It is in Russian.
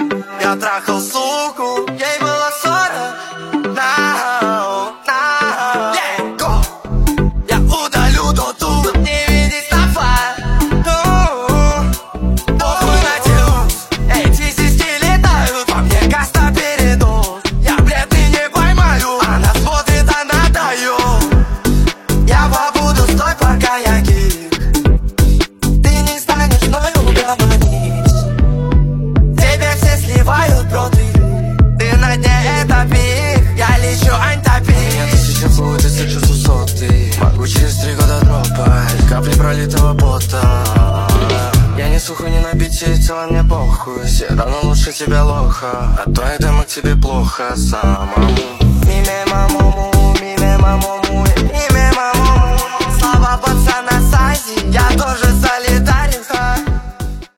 Я трахал суку, ей было 40. Let go. Я удалю доту, чтоб не видеть стафа. Похуй на телус, эти сиськи летают. Во мне каста передоз. Я бледный не поймаю, она смотрит, она дает. Я побуду стой, пока я гик. Ты не станешь мною угомонить. Тебе все сливают броды. Ты на дне, это пик. Я лечу антопик. Меня тысяча флот, если чувствую соты. Могу через 3 года дропать капли пролитого пота. Я не сухой, не набитие, тело мне похуй. Все равно лучше тебя лоха. А то я дама к тебе плохо самому. Миме мамому, миме мамому.